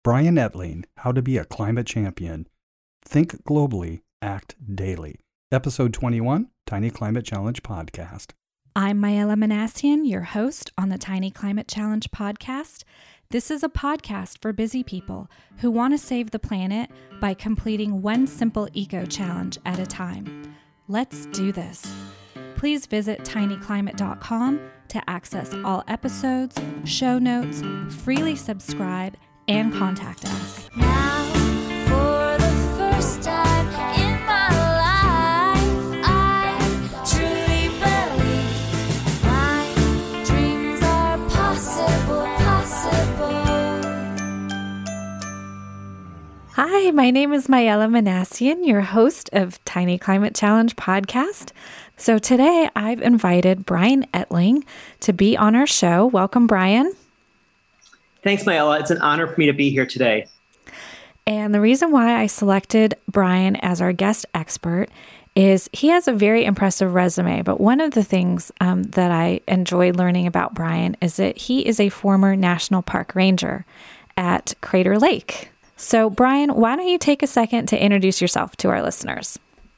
Brian Etling, How to Be a Climate Champion. Think globally, act daily. Episode 21, Tiny Climate Challenge Podcast. I'm Mayela Manassian, your host on the Tiny Climate Challenge Podcast. This is a podcast for busy people who want to save the planet by completing one simple eco challenge at a time. Let's do this. Please visit tinyclimate.com to access all episodes, show notes, freely subscribe, and contact us. Now, for the first time in my life, I truly believe my dreams are possible. Hi, my name is Mayela Manassian, your host of Tiny Climate Challenge Podcast. So today I've invited Brian Etling to be on our show. Welcome, Brian. Thanks, Mayela. It's an honor for me to be here today. And the reason why I selected Brian as our guest expert is he has a very impressive resume. But one of the things that I enjoy learning about Brian is that he is a former National Park Ranger at Crater Lake. So, Brian, why don't you take a second to introduce yourself to our listeners?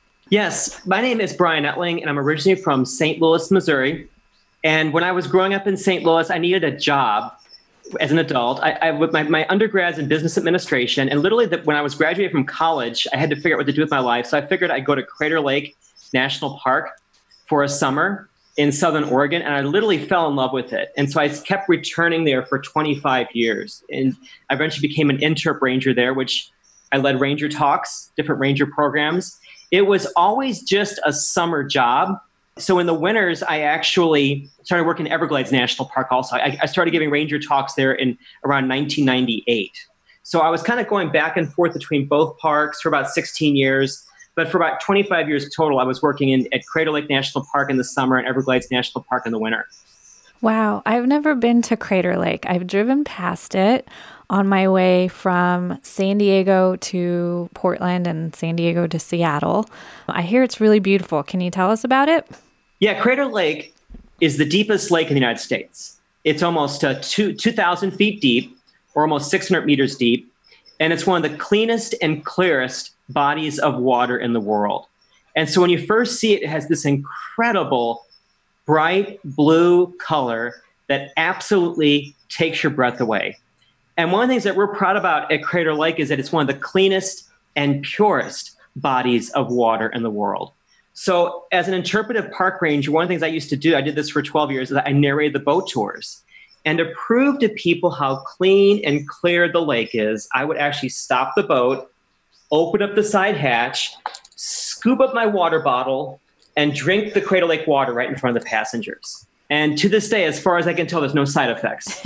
Yes, my name is Brian Etling, and I'm originally from St. Louis, Missouri. And when I was growing up in St. Louis, I needed a job as an adult. My undergrad's in business administration, and literally when I was graduating from college, I had to figure out what to do with my life. So I figured I'd go to Crater Lake National Park for a summer in Southern Oregon, and I literally fell in love with it. And so I kept returning there for 25 years. And I eventually became an interp ranger there, which I led ranger talks, different ranger programs. It was always just a summer job. So in the winters, I actually started working at Everglades National Park also. I started giving ranger talks there in around 1998. So I was kind of going back and forth between both parks for about 16 years. But for about 25 years total, I was working at Crater Lake National Park in the summer and Everglades National Park in the winter. Wow. I've never been to Crater Lake. I've driven past it on my way from San Diego to Portland and San Diego to Seattle. I hear it's really beautiful. Can you tell us about it? Yeah, Crater Lake is the deepest lake in the United States. It's almost 2,000 feet deep, or almost 600 meters deep. And it's one of the cleanest and clearest bodies of water in the world. And so when you first see it, it has this incredible bright blue color that absolutely takes your breath away. And one of the things that we're proud about at Crater Lake is that it's one of the cleanest and purest bodies of water in the world. So as an interpretive park ranger, one of the things I used to do, I did this for 12 years, is I narrated the boat tours. And to prove to people how clean and clear the lake is, I would actually stop the boat, open up the side hatch, scoop up my water bottle, and drink the Crater Lake water right in front of the passengers. And to this day, as far as I can tell, there's no side effects.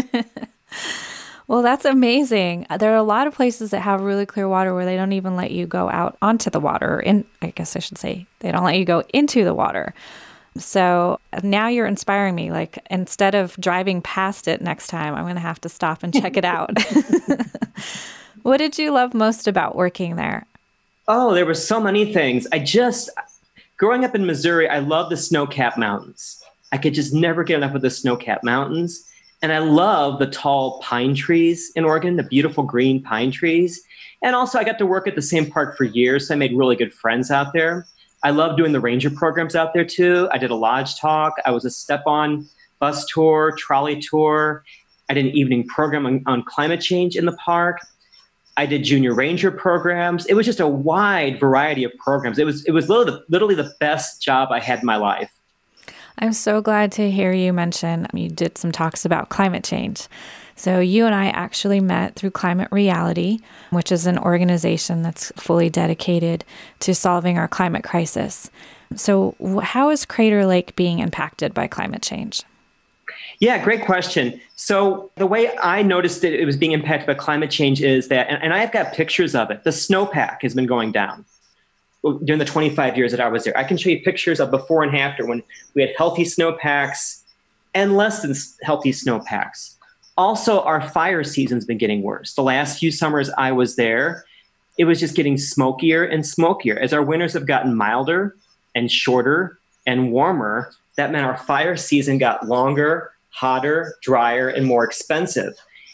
Well, that's amazing. There are a lot of places that have really clear water where they don't even let you go out onto the water. And I guess I should say they don't let you go into the water. So now you're inspiring me. Like, instead of driving past it next time, I'm going to have to stop and check it out. What did you love most about working there? Oh, there were so many things. Growing up in Missouri, I love the snow-capped mountains. I could just never get enough of the snow-capped mountains. And I love the tall pine trees in Oregon, the beautiful green pine trees. And also I got to work at the same park for years, so I made really good friends out there. I love doing the ranger programs out there too. I did a lodge talk. I was a step-on bus tour, trolley tour. I did an evening program on climate change in the park. I did junior ranger programs. It was just a wide variety of programs. It was literally the best job I had in my life. I'm so glad to hear you mention you did some talks about climate change. So you and I actually met through Climate Reality, which is an organization that's fully dedicated to solving our climate crisis. So how is Crater Lake being impacted by climate change? Yeah, great question. So the way I noticed that it was being impacted by climate change is that, and I've got pictures of it, the snowpack has been going down during the 25 years that I was there. I can show you pictures of before and after when we had healthy snowpacks and less than healthy snowpacks. Also, our fire season's been getting worse. The last few summers I was there, it was just getting smokier and smokier. As our winters have gotten milder and shorter and warmer, that meant our fire season got longer, hotter, drier, and more expensive.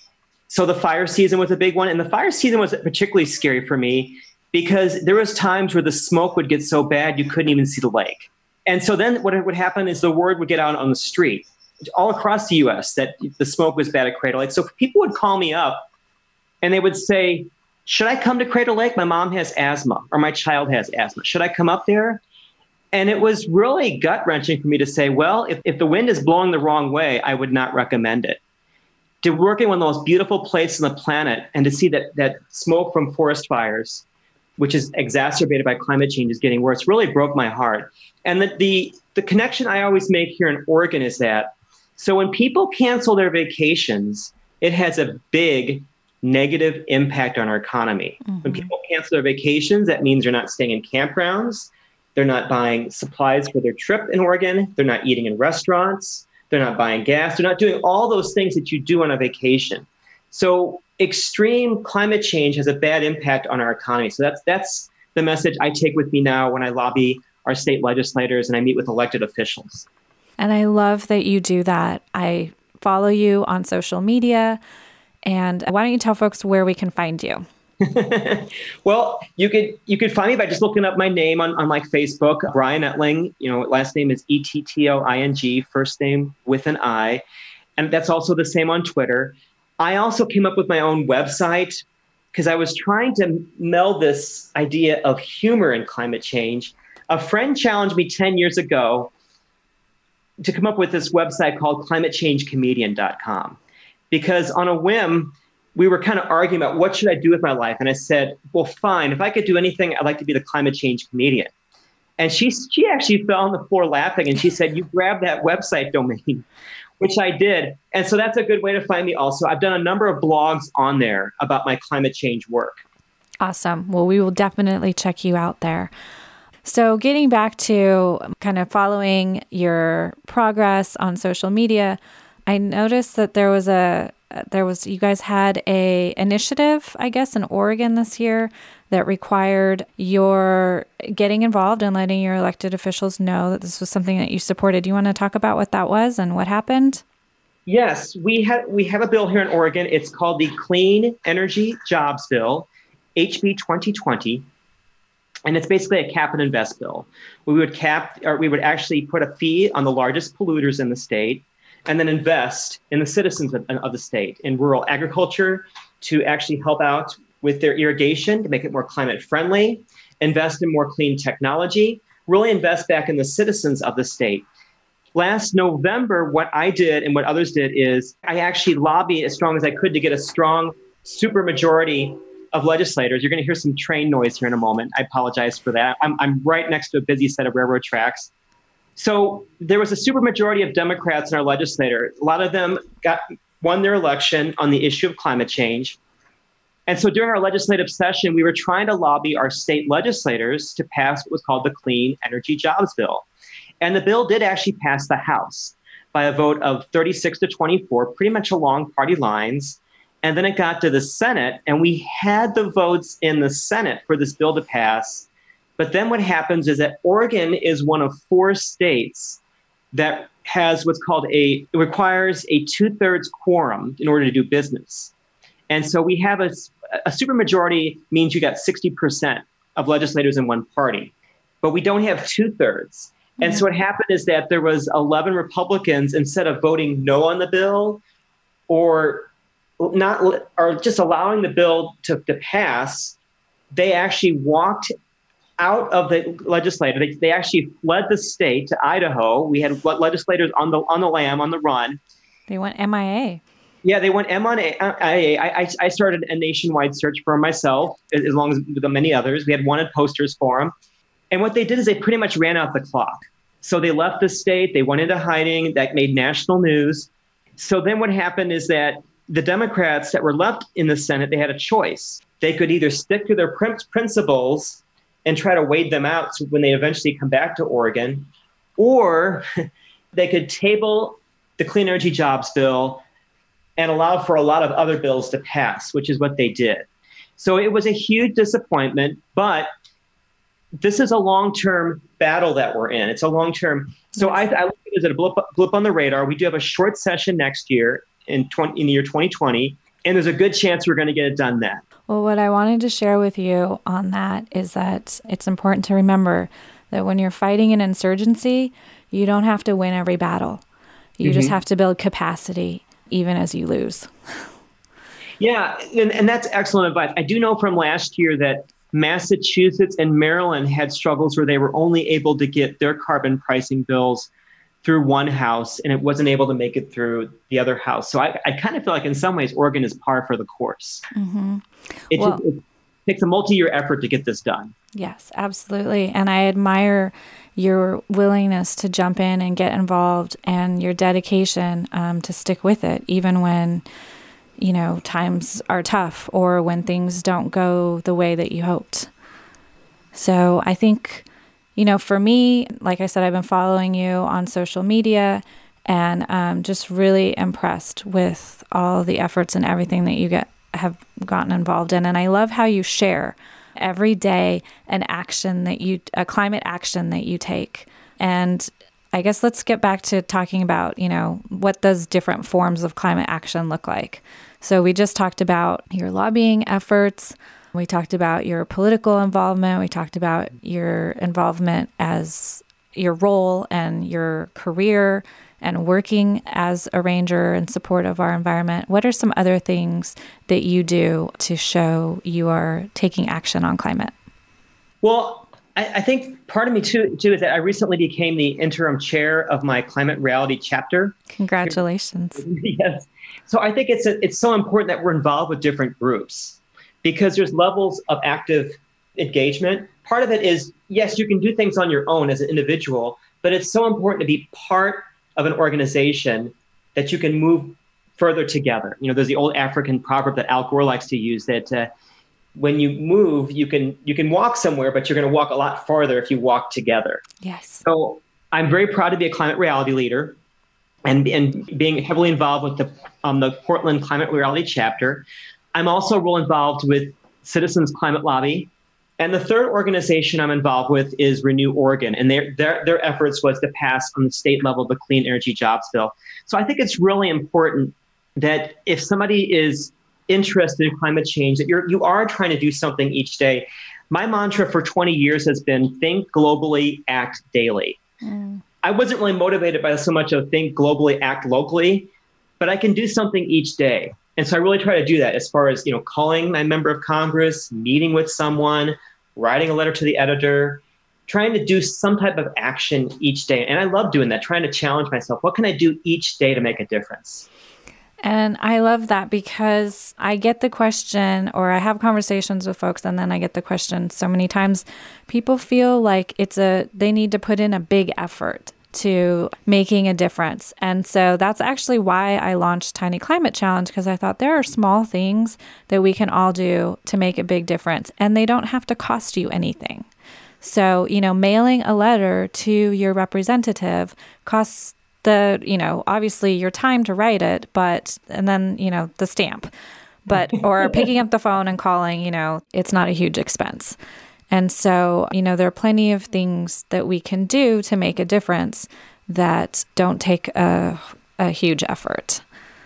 So the fire season was a big one. And the fire season was particularly scary for me because there was times where the smoke would get so bad you couldn't even see the lake. And so then what would happen is the word would get out on the street all across the US that the smoke was bad at Crater Lake. So people would call me up and they would say, should I come to Crater Lake? My mom has asthma or my child has asthma. Should I come up there? And it was really gut-wrenching for me to say, well, if the wind is blowing the wrong way, I would not recommend it. To work in one of the most beautiful places on the planet and to see that smoke from forest fires, which is exacerbated by climate change, is getting worse, really broke my heart. And the connection I always make here in Oregon is that, so when people cancel their vacations, it has a big negative impact on our economy. Mm-hmm. When people cancel their vacations, that means they're not staying in campgrounds, they're not buying supplies for their trip in Oregon, they're not eating in restaurants, they're not buying gas, they're not doing all those things that you do on a vacation. So extreme climate change has a bad impact on our economy. So that's the message I take with me now when I lobby our state legislators and I meet with elected officials. And I love that you do that. I follow you on social media. And why don't you tell folks where we can find you? Well, you could find me by just looking up my name on like Facebook, Brian Ettling. Last name is Ettoing, first name with an I. And that's also the same on Twitter. I also came up with my own website because I was trying to meld this idea of humor in climate change. A friend challenged me 10 years ago to come up with this website called climatechangecomedian.com. Because on a whim, we were kind of arguing about what should I do with my life. And I said, well, fine, if I could do anything, I'd like to be the climate change comedian. And she actually fell on the floor laughing. And she said, you grabbed that website domain, which I did. And so that's a good way to find me also. I've done a number of blogs on there about my climate change work. Awesome. Well, we will definitely check you out there. So getting back to kind of following your progress on social media, I noticed that you guys had a initiative, I guess, in Oregon this year that required your getting involved and letting your elected officials know that this was something that you supported. Do you want to talk about what that was and what happened? Yes, we have a bill here in Oregon. It's called the Clean Energy Jobs Bill, HB 2020. And it's basically a cap and invest bill. We would actually put a fee on the largest polluters in the state and then invest in the citizens of the state in rural agriculture to actually help out with their irrigation to make it more climate friendly, invest in more clean technology, really invest back in the citizens of the state. Last November, what I did and what others did is I actually lobbied as strong as I could to get a strong supermajority of legislators. You're going to hear some train noise here in a moment. I apologize for that. I'm right next to a busy set of railroad tracks. So there was a supermajority of Democrats in our legislature. A lot of them won their election on the issue of climate change. And so during our legislative session, we were trying to lobby our state legislators to pass what was called the Clean Energy Jobs Bill. And the bill did actually pass the House by a vote of 36 to 24, pretty much along party lines. And then it got to the Senate, and we had the votes in the Senate for this bill to pass. But then what happens is that Oregon is one of 4 states that has it requires a 2/3 quorum in order to do business. And so we have a supermajority means you got 60% of legislators in one party, but we don't have 2/3. And so what happened is that there was 11 Republicans, instead of voting no on the bill or just allowing the bill to pass, they actually walked out of the legislature. They actually fled the state to Idaho. We had legislators on the lam, on the run. They went MIA. Yeah, they went MIA. I started a nationwide search for myself, as long as with many others. We had wanted posters for them. And what they did is they pretty much ran out the clock. So they left the state. They went into hiding. That made national news. So then what happened is that the Democrats that were left in the Senate, they had a choice. They could either stick to their principles and try to wade them out when they eventually come back to Oregon, or they could table the Clean Energy Jobs Bill and allow for a lot of other bills to pass, which is what they did. So it was a huge disappointment, but this is a long-term battle that we're in. It's a long-term. So I look at it as a blip on the radar. We do have a short session next year in the year 2020. And there's a good chance we're going to get it done then. Well, what I wanted to share with you on that is that it's important to remember that when you're fighting an insurgency, you don't have to win every battle. You just have to build capacity even as you lose. Yeah, and that's excellent advice. I do know from last year that Massachusetts and Maryland had struggles where they were only able to get their carbon pricing bills through one house, and it wasn't able to make it through the other house. So I kind of feel like in some ways, Oregon is par for the course. Mm-hmm. It takes a multi-year effort to get this done. Yes, absolutely. And I admire your willingness to jump in and get involved and your dedication to stick with it, even when, times are tough or when things don't go the way that you hoped. So I think, for me, like I said, I've been following you on social media and just really impressed with all the efforts and everything that you have gotten involved in. And I love how you share every day a climate action that you take. And I guess let's get back to talking about, what those different forms of climate action look like. So we just talked about your lobbying efforts. We talked about your political involvement. We talked about your involvement as your role and your career and working as a ranger in support of our environment. What are some other things that you do to show you are taking action on climate? Well, I think part of me too is that I recently became the interim chair of my Climate Reality chapter. Congratulations. Yes. So I think it's so important that we're involved with different groups because there's levels of active engagement. Part of it is, yes, you can do things on your own as an individual, but it's so important to be part of an organization that you can move further together. There's the old African proverb that Al Gore likes to use that when you move, you can walk somewhere, but you're going to walk a lot farther if you walk together. Yes. So I'm very proud to be a Climate Reality leader and being heavily involved with the Portland Climate Reality chapter. I'm also real involved with Citizens Climate Lobby. And the third organization I'm involved with is Renew Oregon, and their efforts was to pass on the state level the Clean Energy Jobs Bill. So I think it's really important that if somebody is interested in climate change, that you are trying to do something each day. My mantra for 20 years has been think globally, act daily. I wasn't really motivated by so much of think globally, act locally, but I can do something each day. And so I really try to do that as far as, calling my member of Congress, meeting with someone, writing a letter to the editor, trying to do some type of action each day. And I love doing that, trying to challenge myself. What can I do each day to make a difference? And I love that because I get the question, or I have conversations with folks, and then I get the question so many times. People feel like they need to put in a big effort to making a difference. And so that's actually why I launched Tiny Climate Challenge, because I thought there are small things that we can all do to make a big difference, and they don't have to cost you anything. So, mailing a letter to your representative costs obviously your time to write it, and then, the stamp, or picking up the phone and calling, it's not a huge expense. And so, there are plenty of things that we can do to make a difference that don't take a huge effort.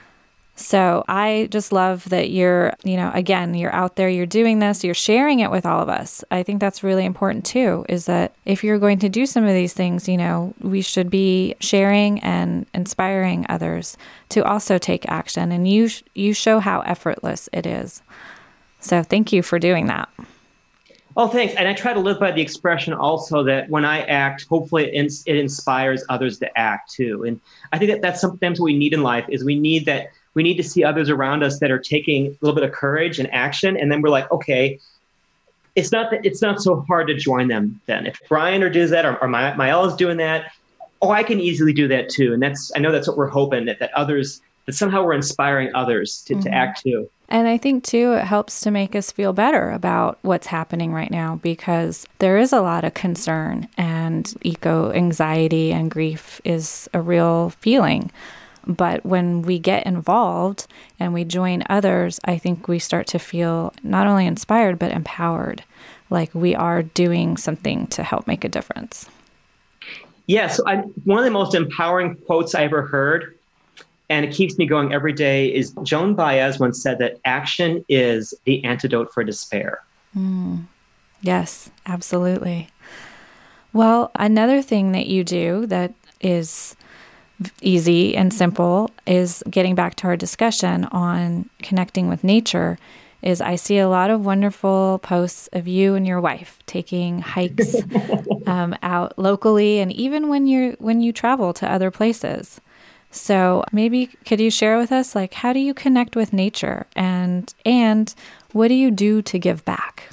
So I just love that you're out there, you're doing this, you're sharing it with all of us. I think that's really important too, is that if you're going to do some of these things, we should be sharing and inspiring others to also take action. And you show how effortless it is. So thank you for doing that. Oh, thanks. And I try to live by the expression also that when I act, hopefully it inspires others to act too. And I think that's sometimes what we need in life is we need to see others around us that are taking a little bit of courage and action. And then we're like, okay, it's not so hard to join them then. If Brian does that or Mael is doing that, I can easily do that too. And I know that's what we're hoping, that others, that somehow we're inspiring others to act too. And I think, too, it helps to make us feel better about what's happening right now, because there is a lot of concern, and eco-anxiety and grief is a real feeling. But when we get involved and we join others, I think we start to feel not only inspired, but empowered, like we are doing something to help make a difference. Yeah, so one of the most empowering quotes I ever heard, and it keeps me going every day is Joan Baez once said that action is the antidote for despair. Yes, absolutely. Well, another thing that you do that is easy and simple is getting back to our discussion on connecting with nature is I see a lot of wonderful posts of you and your wife taking hikes out locally and even when you travel to other places. So maybe could you share with us, like, how do you connect with nature and what do you do to give back?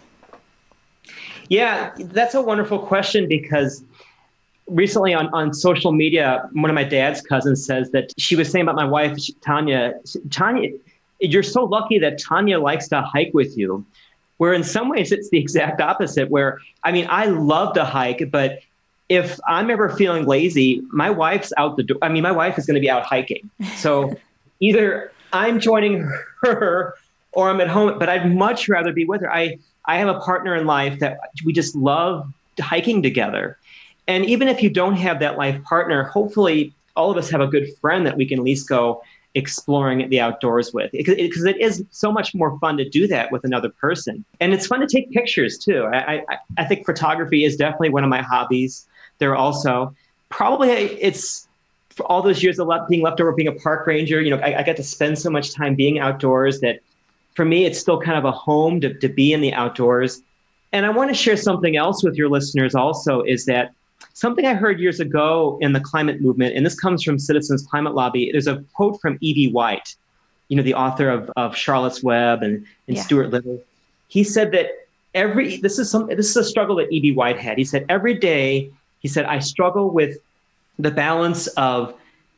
Yeah, that's a wonderful question because recently on social media, one of my dad's cousins says that she was saying about my wife, Tanya, you're so lucky that Tanya likes to hike with you, where in some ways it's the exact opposite, where, I mean, I love to hike, but if I'm ever feeling lazy, my wife's out the door. I mean, my wife is going to be out hiking. So either I'm joining her or I'm at home, but I'd much rather be with her. I have a partner in life that we just love hiking together. And even if you don't have that life partner, hopefully all of us have a good friend that we can at least go exploring the outdoors with, because it is so much more fun to do that with another person. And it's fun to take pictures too. I think photography is definitely one of my hobbies. There also, probably it's for all those years of being left over, being a park ranger, I got to spend so much time being outdoors that for me, it's still kind of a home to be in the outdoors. And I want to share something else with your listeners also, is that something I heard years ago in the climate movement, and this comes from Citizens Climate Lobby. There's a quote from E.B. White, the author of Charlotte's Web and Stuart Little. He said that this is a struggle that E.B. White had. He said, every day, I struggle with the balance of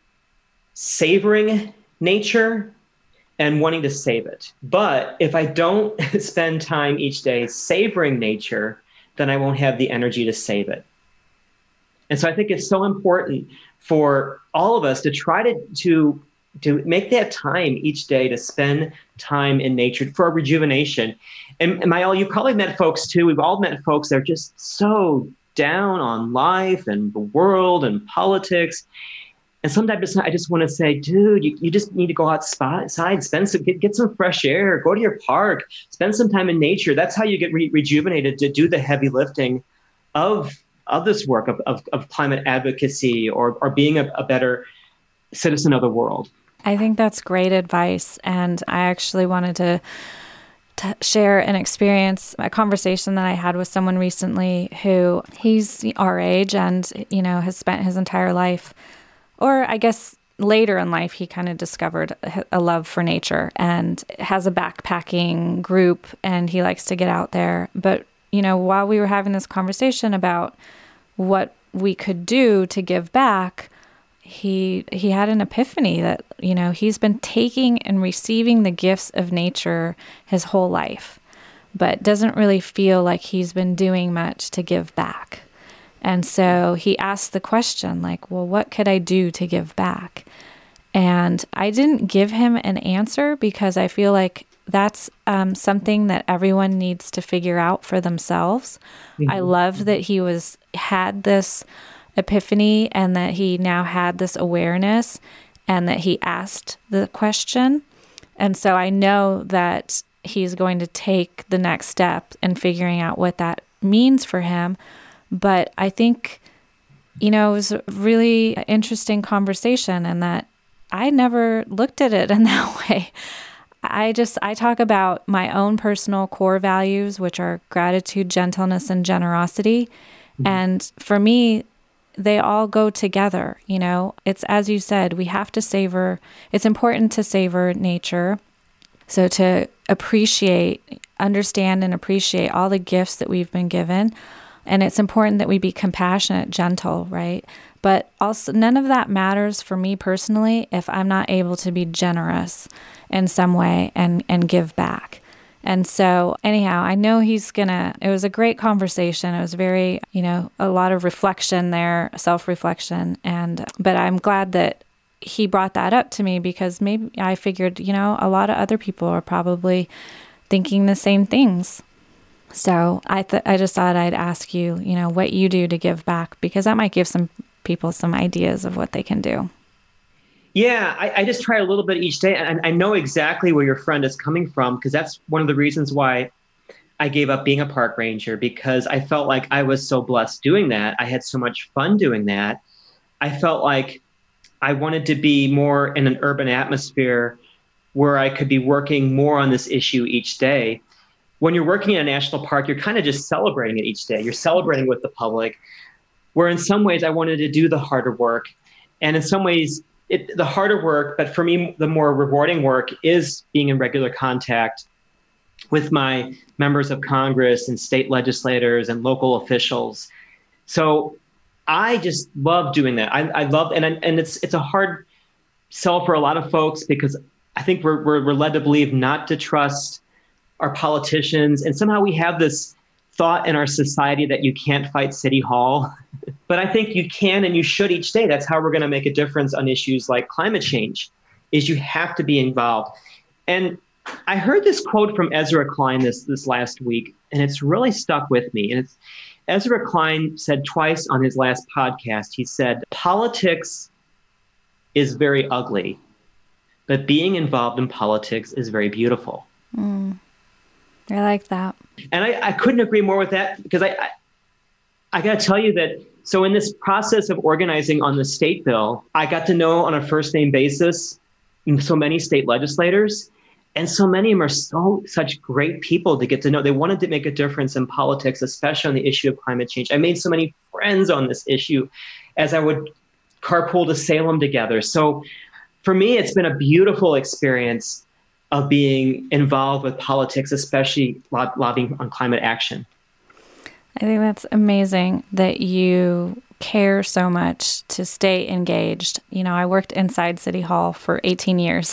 savoring nature and wanting to save it. But if I don't spend time each day savoring nature, then I won't have the energy to save it. And so I think it's so important for all of us to try to make that time each day to spend time in nature for rejuvenation. And you probably met folks too. We've all met folks that are just so down on life and the world and politics. And sometimes I just want to say, dude, you just need to go outside, get some fresh air, go to your park, spend some time in nature. That's how you get rejuvenated to do the heavy lifting of this work of climate advocacy or being a better citizen of the world. I think that's great advice. And I actually wanted to share an experience, a conversation that I had with someone recently who he's our age and, has spent his entire life, or I guess later in life, he kind of discovered a love for nature and has a backpacking group and he likes to get out there. But, while we were having this conversation about what we could do to give back, he had an epiphany that, he's been taking and receiving the gifts of nature his whole life, but doesn't really feel like he's been doing much to give back. And so he asked the question, like, well, what could I do to give back? And I didn't give him an answer because I feel like that's something that everyone needs to figure out for themselves. Mm-hmm. I love that he had this epiphany and that he now had this awareness and that he asked the question. And so I know that he's going to take the next step in figuring out what that means for him. But I think, it was a really interesting conversation and that I never looked at it in that way. I talk about my own personal core values, which are gratitude, gentleness, and generosity. Mm-hmm. And for me, they all go together. It's, as you said, we have to it's important to savor nature. So to understand and appreciate all the gifts that we've been given. And it's important that we be compassionate, gentle, right? But also none of that matters for me personally if I'm not able to be generous in some way and give back. And so anyhow, I know it was a great conversation. It was very, a lot of reflection there, self-reflection. But I'm glad that he brought that up to me because maybe I figured, a lot of other people are probably thinking the same things. So I just thought I'd ask you, what you do to give back, because that might give some people some ideas of what they can do. Yeah, I just try a little bit each day. And I know exactly where your friend is coming from, because that's one of the reasons why I gave up being a park ranger, because I felt like I was so blessed doing that. I had so much fun doing that. I felt like I wanted to be more in an urban atmosphere where I could be working more on this issue each day. When you're working in a national park, you're kind of just celebrating it each day. You're celebrating with the public, where in some ways I wanted to do the harder work. And in some ways, the harder work, but for me, the more rewarding work is being in regular contact with my members of Congress and state legislators and local officials. So I just love doing that. I love, and it's a hard sell for a lot of folks, because I think we're led to believe not to trust our politicians. And somehow we have this thought in our society that you can't fight City Hall. But I think you can and you should each day. That's how we're going to make a difference on issues like climate change, is you have to be involved. And I heard this quote from Ezra Klein this last week, and it's really stuck with me. And it's Ezra Klein said twice on his last podcast, he said, politics is very ugly, but being involved in politics is very beautiful. I like that. And I couldn't agree more with that, because I got to tell you that, so in this process of organizing on the state bill, I got to know on a first name basis so many state legislators, and so many of them are such great people to get to know. They wanted to make a difference in politics, especially on the issue of climate change. I made so many friends on this issue as I would carpool to Salem together. So for me, it's been a beautiful experience of being involved with politics, especially lobbying on climate action. I think that's amazing that you care so much to stay engaged. You know, I worked inside City Hall for 18 years.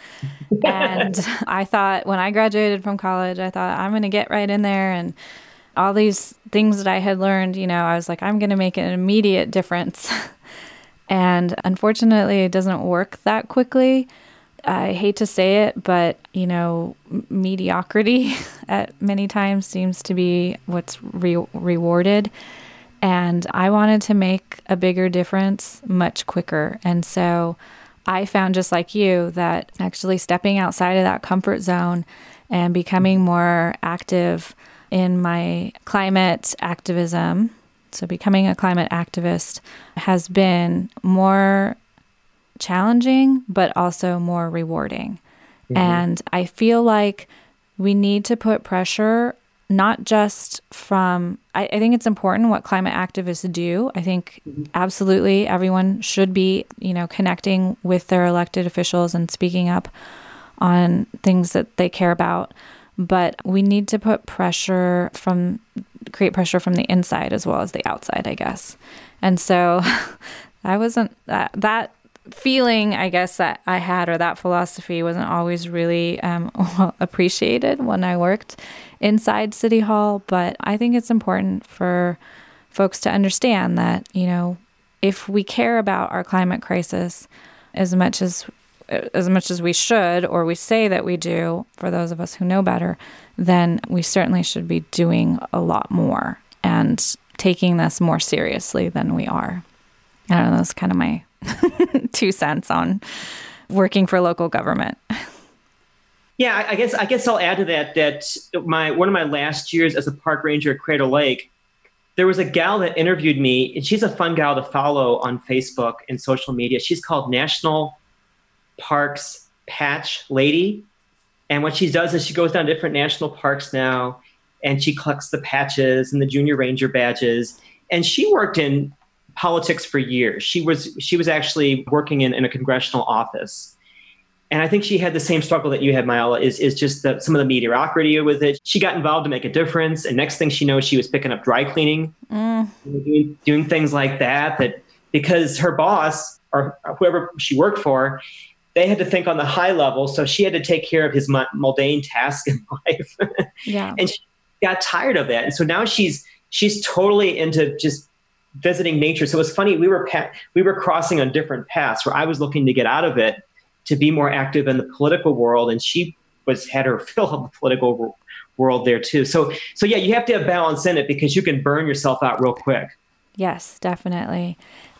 And I thought when I graduated from college, I thought I'm going to get right in there. And all these things that I had learned, you know, I was like, I'm going to make an immediate difference. And unfortunately, it doesn't work that quickly. I hate to say it, but, you know, mediocrity at many times seems to be what's rewarded. And I wanted to make a bigger difference much quicker. And so I found, just like you, that actually stepping outside of that comfort zone and becoming more active in my climate activism, so becoming a climate activist, has been more challenging, but also more rewarding. Mm-hmm. And I feel like we need to put pressure, not just from, I think it's important what climate activists do. I think absolutely everyone should be, you know, connecting with their elected officials and speaking up on things that they care about. But we need to put create pressure from the inside as well as the outside, I guess. And so I wasn't, that feeling, I guess, that I had, or that philosophy, wasn't always really appreciated when I worked inside City Hall. But I think it's important for folks to understand that, you know, if we care about our climate crisis as much as we should, or we say that we do, for those of us who know better, then we certainly should be doing a lot more and taking this more seriously than we are. I don't know, that's kind of my 2 cents on working for local government. Yeah, I guess I'll add to that one of my last years as a park ranger at Crater Lake, there was a gal that interviewed me, and she's a fun gal to follow on Facebook and social media. She's called National Parks Patch Lady. And what she does is she goes down to different national parks now, and she collects the patches and the junior ranger badges. And she worked in politics for years. She was actually working in a congressional office. And I think she had the same struggle that you had, Myla, is just some of the mediocrity with it. She got involved to make a difference. And next thing she knows, she was picking up dry cleaning, doing things like that because her boss or whoever she worked for, they had to think on the high level. So she had to take care of his mundane task in life. Yeah. And she got tired of that. And so now she's totally into just visiting nature. So it was funny. We were crossing on different paths where I was looking to get out of it to be more active in the political world. And she had her fill of the political world there too. So yeah, you have to have balance in it, because you can burn yourself out real quick. Yes, definitely.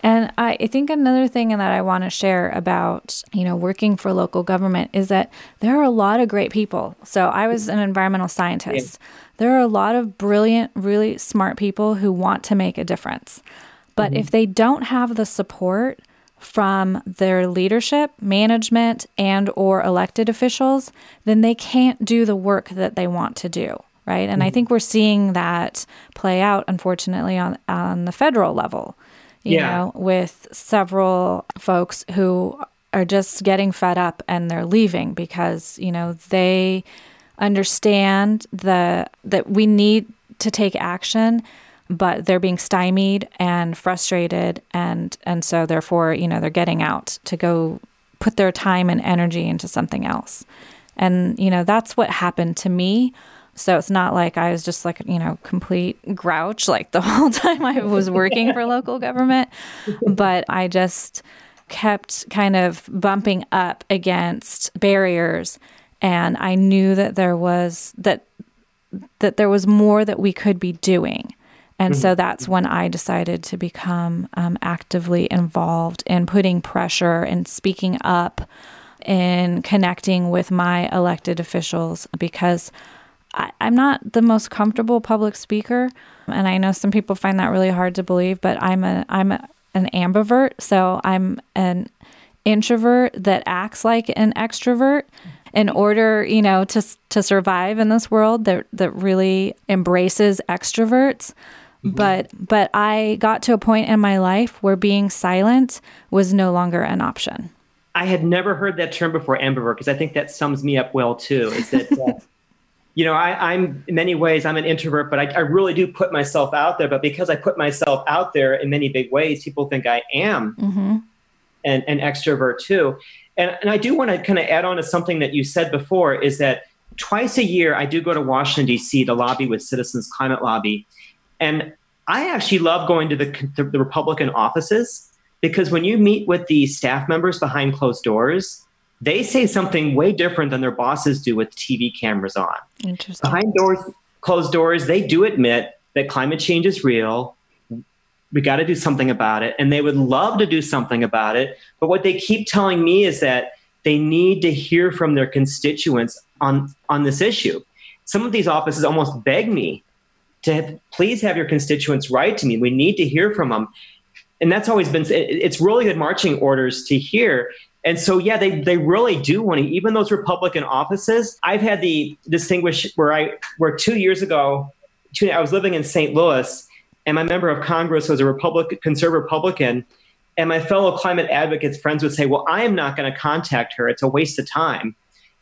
And I think another thing that I want to share about, working for local government is that there are a lot of great people. So I was an environmental scientist. Yeah. There are a lot of brilliant, really smart people who want to make a difference. But if they don't have the support from their leadership, management, and or elected officials, then they can't do the work that they want to do, right? And I think we're seeing that play out, unfortunately, on the federal level. You know, with several folks who are just getting fed up and they're leaving because, they understand that we need to take action, but they're being stymied and frustrated. And so therefore, they're getting out to go put their time and energy into something else. And, that's what happened to me. So it's not like I was just like, complete grouch like the whole time I was working for local government, but I just kept kind of bumping up against barriers. And I knew that there was that there was more that we could be doing. And so that's when I decided to become actively involved in putting pressure and speaking up and connecting with my elected officials, because I'm not the most comfortable public speaker, and I know some people find that really hard to believe, but I'm an ambivert, so I'm an introvert that acts like an extrovert in order, to survive in this world that really embraces extroverts. But I got to a point in my life where being silent was no longer an option. I had never heard that term before, ambivert, because I think that sums me up well too. Is that I'm in many ways, I'm an introvert, but I really do put myself out there. But because I put myself out there in many big ways, people think I am an extrovert too. And I do want to kind of add on to something that you said before, is that twice a year, I do go to Washington, D.C. to lobby with Citizens Climate Lobby. And I actually love going to the Republican offices, because when you meet with the staff members behind closed doors, they say something way different than their bosses do with TV cameras on. Interesting. Behind closed doors, they do admit that climate change is real. We got to do something about it. And they would love to do something about it. But what they keep telling me is that they need to hear from their constituents on this issue. Some of these offices almost beg me to please have your constituents write to me. We need to hear from them. And that's always been, it's really good marching orders to hear. And so, yeah, they really do want to, even those Republican offices. I've had the distinguished where 2 years ago, I was living in St. Louis, and my member of Congress was a conservative Republican. And my fellow climate advocates friends would say, well, I am not going to contact her. It's a waste of time.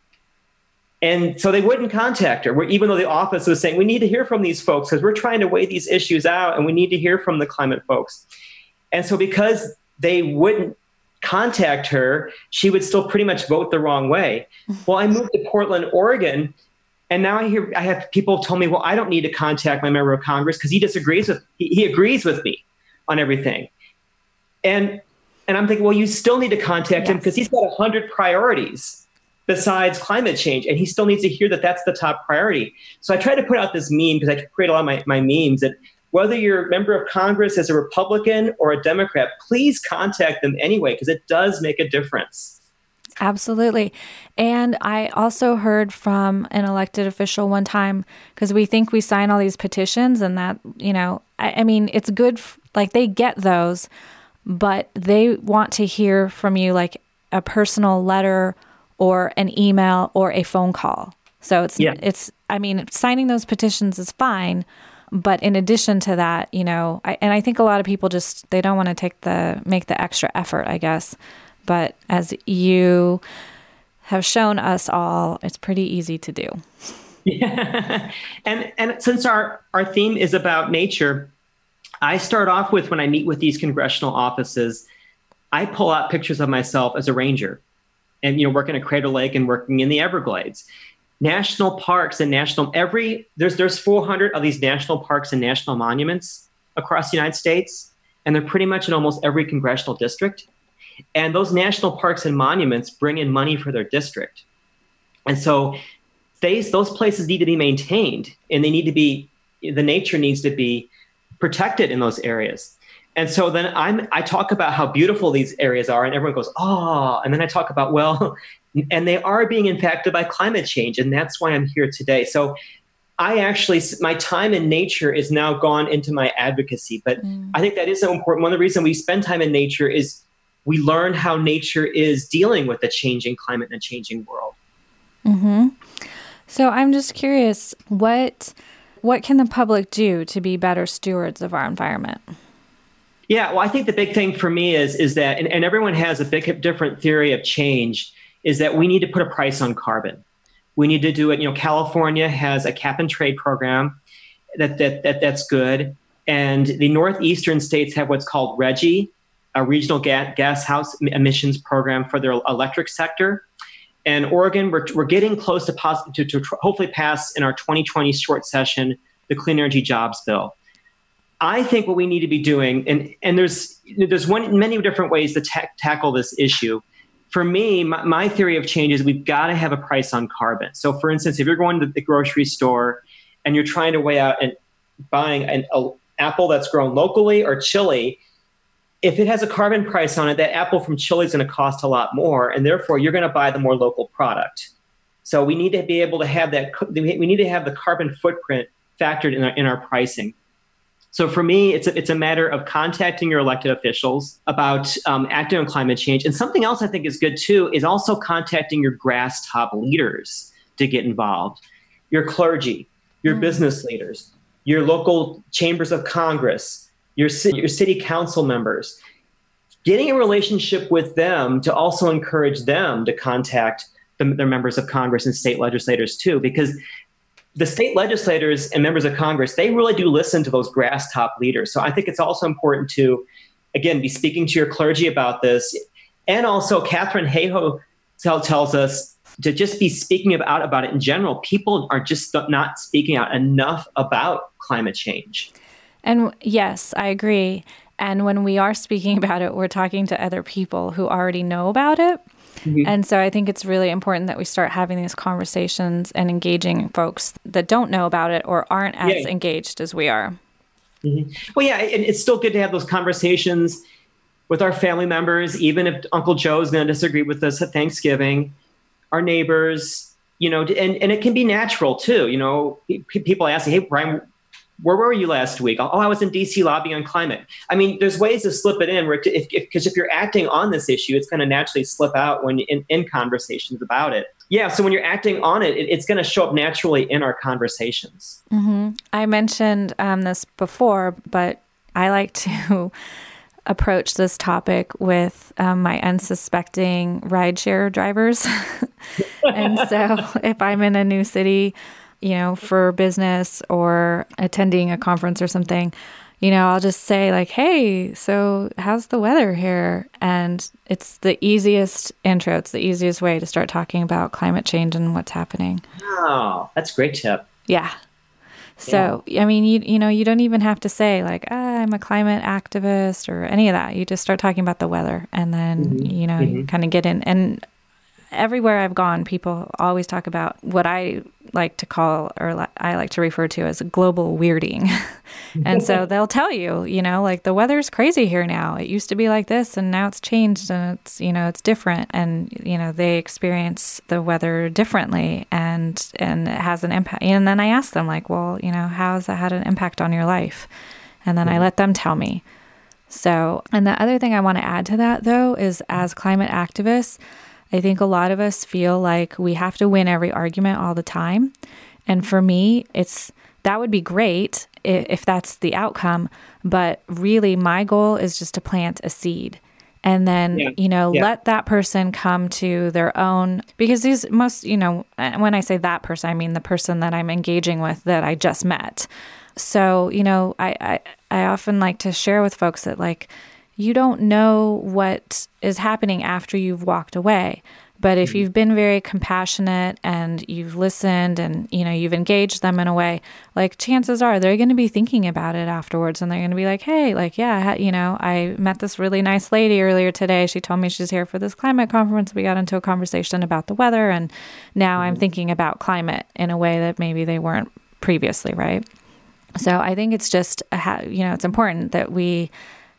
And so they wouldn't contact her, even though the office was saying, we need to hear from these folks because we're trying to weigh these issues out and we need to hear from the climate folks. And so because they wouldn't contact her, she would still pretty much vote the wrong way. Well, I moved to Portland, Oregon, and now I have people tell me, well, I don't need to contact my member of Congress because he agrees with me on everything. And I'm thinking, well, you still need to contact him because he's got 100 priorities besides climate change, and he still needs to hear that that's the top priority. So I try to put out this meme, because I create a lot of my memes, that whether you're a member of Congress as a Republican or a Democrat, please contact them anyway, because it does make a difference. Absolutely. And I also heard from an elected official one time, because we think we sign all these petitions and that, I mean, it's good, like they get those, but they want to hear from you like a personal letter or an email or a phone call. So signing those petitions is fine. But in addition to that, I think a lot of people they don't want to make the extra effort, I guess. But as you have shown us all, it's pretty easy to do. Yeah. And since our theme is about nature, I start off with, when I meet with these congressional offices, I pull out pictures of myself as a ranger and, working at Crater Lake and working in the Everglades. National parks and there's 400 of these national parks and national monuments across the United States, and they're pretty much in almost every congressional district. And those national parks and monuments bring in money for their district. And so those places need to be maintained, and the nature needs to be protected in those areas. And so then I talk about how beautiful these areas are, and everyone goes, oh, and then I talk about, well, and they are being impacted by climate change. And that's why I'm here today. So my time in nature is now gone into my advocacy. But I think that is so important. One of the reasons we spend time in nature is we learn how nature is dealing with the changing climate and a changing world. Mm-hmm. So I'm just curious, what can the public do to be better stewards of our environment? Yeah, well, I think the big thing for me is that, and everyone has a big different theory of change, is that we need to put a price on carbon. We need to do it. California has a cap and trade program that's good. And the northeastern states have what's called RGGI, a regional gas house emissions program for their electric sector. And Oregon, we're getting close to hopefully pass in our 2020 short session the Clean Energy Jobs Bill. I think what we need to be doing, and there's many different ways to tackle this issue. For me, my theory of change is we've got to have a price on carbon. So, for instance, if you're going to the grocery store and you're trying to weigh out and buying an apple that's grown locally or Chile, if it has a carbon price on it, that apple from Chile is going to cost a lot more, and therefore you're going to buy the more local product. So we need to be able to have that. We need to have the carbon footprint factored in our pricing. So for me, it's a matter of contacting your elected officials about acting on climate change. And something else I think is good too is also contacting your grass top leaders to get involved. Your clergy, your business leaders, your local chambers of Congress, your city council members. Getting a relationship with them to also encourage them to contact their members of Congress and state legislators too, because the state legislators and members of Congress, they really do listen to those grass top leaders. So I think it's also important to, again, be speaking to your clergy about this. And also Katharine Hayhoe tells us to just be speaking about it in general. People are just not speaking out enough about climate change. And yes, I agree. And when we are speaking about it, we're talking to other people who already know about it. Mm-hmm. And so I think it's really important that we start having these conversations and engaging folks that don't know about it or aren't as engaged as we are. Mm-hmm. Well, yeah, it's still good to have those conversations with our family members, even if Uncle Joe is going to disagree with us at Thanksgiving, our neighbors, and it can be natural too. People ask me, hey, Brian, where were you last week? Oh, I was in DC lobbying on climate. I mean, there's ways to slip it in because if you're acting on this issue, it's going to naturally slip out when in conversations about it. Yeah. So when you're acting on it, it's going to show up naturally in our conversations. Mm-hmm. I mentioned this before, but I like to approach this topic with my unsuspecting rideshare drivers. And so if I'm in a new city, for business or attending a conference or something, I'll just say like, hey, so how's the weather here? And it's the easiest intro. It's the easiest way to start talking about climate change and what's happening. Oh, that's a great tip. Yeah. So, I mean, you don't even have to say like, I'm a climate activist or any of that. You just start talking about the weather and then, you kind of get in. And everywhere I've gone, people always talk about what I like to call, or I like to refer to as global weirding. And so they'll tell you, like the weather's crazy here now. It used to be like this and now it's changed and it's, it's different. And, they experience the weather differently and it has an impact. And then I ask them like, well, how has that had an impact on your life? And then I let them tell me. So, and the other thing I want to add to that though, is as climate activists, I think a lot of us feel like we have to win every argument all the time. And for me, that would be great if that's the outcome. But really, my goal is just to plant a seed. And then, let that person come to their own, because these most, when I say that person, I mean the person that I'm engaging with that I just met. So, I often like to share with folks that like, you don't know what is happening after you've walked away. But if you've been very compassionate and you've listened and, you've engaged them in a way, like chances are they're going to be thinking about it afterwards. And they're going to be like, hey, like, yeah, I met this really nice lady earlier today. She told me she's here for this climate conference. We got into a conversation about the weather. And now I'm thinking about climate in a way that maybe they weren't previously, right? So I think it's just, it's important that we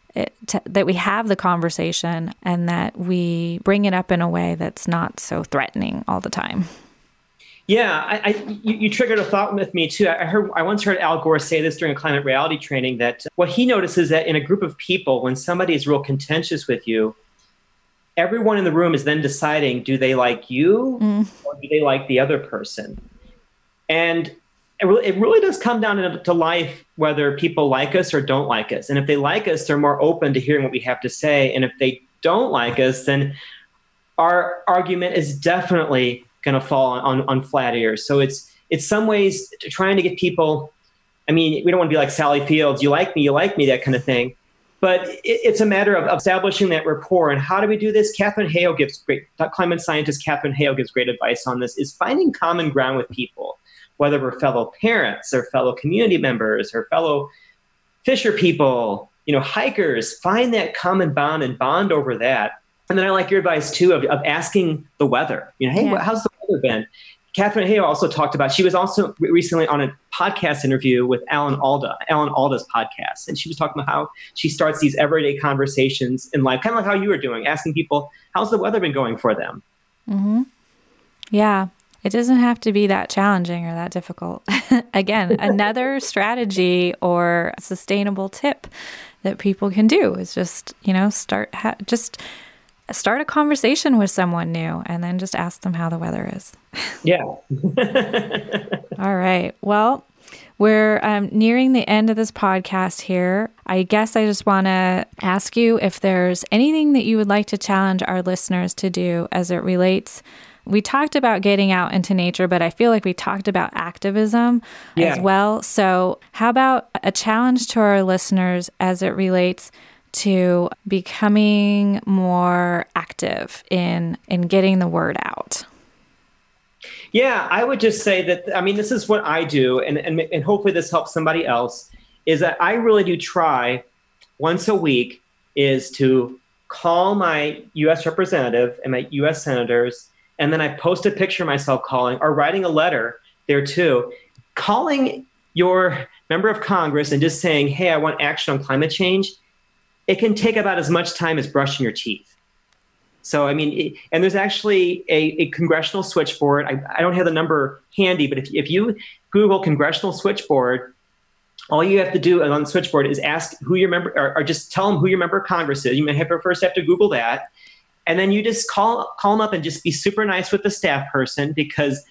that we have the conversation and that we bring it up in a way that's not so threatening all the time. Yeah, you triggered a thought with me too. I once heard Al Gore say this during a climate reality training, that what he notices that in a group of people, when somebody is real contentious with you, everyone in the room is then deciding, do they like you or do they like the other person? And it really does come down to life, whether people like us or don't like us. And if they like us, they're more open to hearing what we have to say. And if they don't like us, then our argument is definitely going to fall on flat ears. So it's some ways trying to get people, I mean, we don't want to be like Sally Fields, you like me, that kind of thing. But it's a matter of establishing that rapport. And how do we do this? Climate scientist Katharine Hale gives great advice on this, is finding common ground with people, whether we're fellow parents or fellow community members or fellow fisher people, hikers. Find that common bond and bond over that. And then I like your advice too of asking the weather. Hey, how's the weather been? Katharine Hale also talked about, she was also recently on a podcast interview with Alan Alda's podcast. And she was talking about how she starts these everyday conversations in life, kind of like how you were doing, asking people, how's the weather been going for them? Mm-hmm. Yeah. It doesn't have to be that challenging or that difficult. Again, another strategy or sustainable tip that people can do is just, start a conversation with someone new and then just ask them how the weather is. Yeah. All right. Well, we're nearing the end of this podcast here. I guess I just want to ask you if there's anything that you would like to challenge our listeners to do as it relates. We talked about getting out into nature, but I feel like we talked about activism as well. So how about a challenge to our listeners as it relates to becoming more active in getting the word out? Yeah, I would just say that, this is what I do, and hopefully this helps somebody else, is that I really do try once a week is to call my U.S. representative and my U.S. senators, and then I post a picture of myself calling or writing a letter there too, calling your member of Congress and just saying, hey, I want action on climate change. It can take about as much time as brushing your teeth. So, and there's actually a congressional switchboard. I don't have the number handy, but if you Google congressional switchboard, all you have to do on the switchboard is ask who your member, or just tell them who your member of Congress is. You may first have to Google that. And then you just call them up and just be super nice with the staff person, because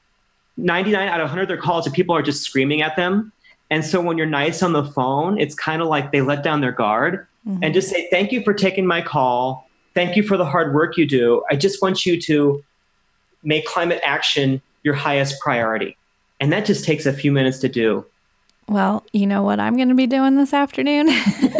99 out of 100 of their calls, people are just screaming at them. And so when you're nice on the phone, it's kind of like they let down their guard. And just say, thank you for taking my call. Thank you for the hard work you do. I just want you to make climate action your highest priority. And that just takes a few minutes to do. Well, you know what I'm going to be doing this afternoon?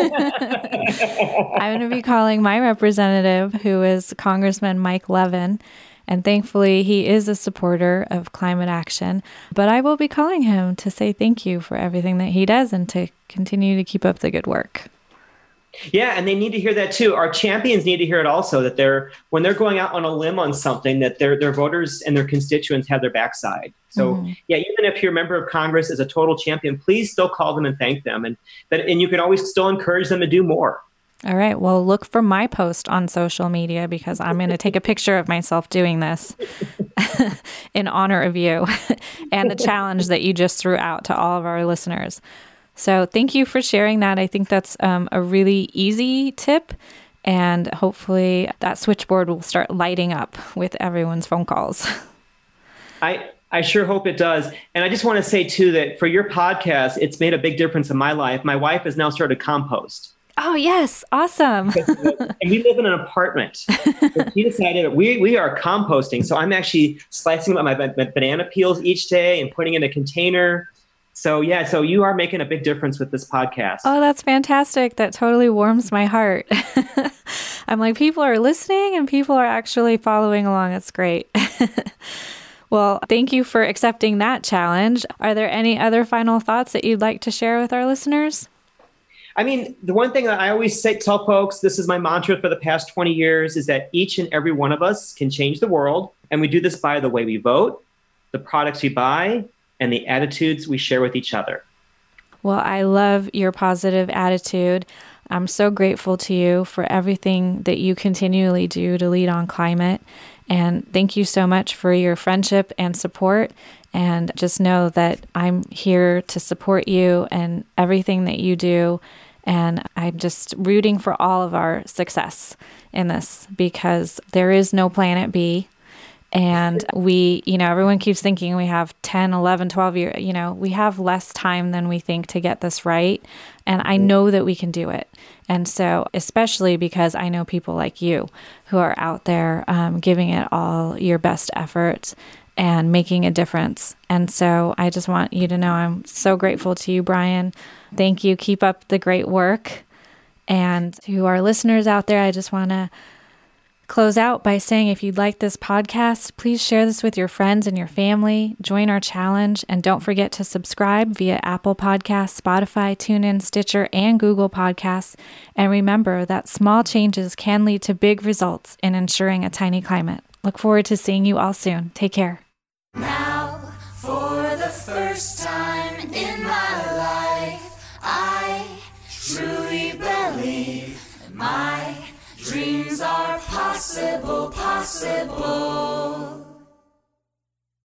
I'm going to be calling my representative, who is Congressman Mike Levin. And thankfully, he is a supporter of climate action. But I will be calling him to say thank you for everything that he does and to continue to keep up the good work. Yeah, and they need to hear that too. Our champions need to hear it also, that when they're going out on a limb on something, that their voters and their constituents have their backside. So even if your member of Congress is a total champion, please still call them and thank them. And you can always still encourage them to do more. All right. Well, look for my post on social media, because I'm going to take a picture of myself doing this in honor of you and the challenge that you just threw out to all of our listeners. So thank you for sharing that. I think that's a really easy tip, and hopefully that switchboard will start lighting up with everyone's phone calls. I sure hope it does. And I just want to say too that for your podcast, it's made a big difference in my life. My wife has now started compost. Oh, yes. Awesome. And we live in an apartment. So she decided we are composting. So I'm actually slicing up my banana peels each day and putting in a container. So you are making a big difference with this podcast. Oh, that's fantastic. That totally warms my heart. I'm like, people are listening and people are actually following along. That's great. Well, thank you for accepting that challenge. Are there any other final thoughts that you'd like to share with our listeners? The one thing that I always tell folks, this is my mantra for the past 20 years, is that each and every one of us can change the world. And we do this by the way we vote, the products we buy, and the attitudes we share with each other. Well, I love your positive attitude. I'm so grateful to you for everything that you continually do to lead on climate. And thank you so much for your friendship and support. And just know that I'm here to support you and everything that you do. And I'm just rooting for all of our success in this, because there is no planet B. And we, everyone keeps thinking we have 10, 11, 12 years, we have less time than we think to get this right. And I know that we can do it. And so, especially because I know people like you who are out there giving it all your best efforts and making a difference. And so I just want you to know I'm so grateful to you, Brian. Thank you. Keep up the great work. And to our listeners out there, I just want to close out by saying, if you'd like this podcast, please share this with your friends and your family. Join our challenge, and don't forget to subscribe via Apple Podcasts, Spotify, TuneIn, Stitcher, and Google Podcasts. And remember that small changes can lead to big results in ensuring a tiny climate. Look forward to seeing you all soon. Take care. Now, for the first time in my life, I truly believe my dreams are possible.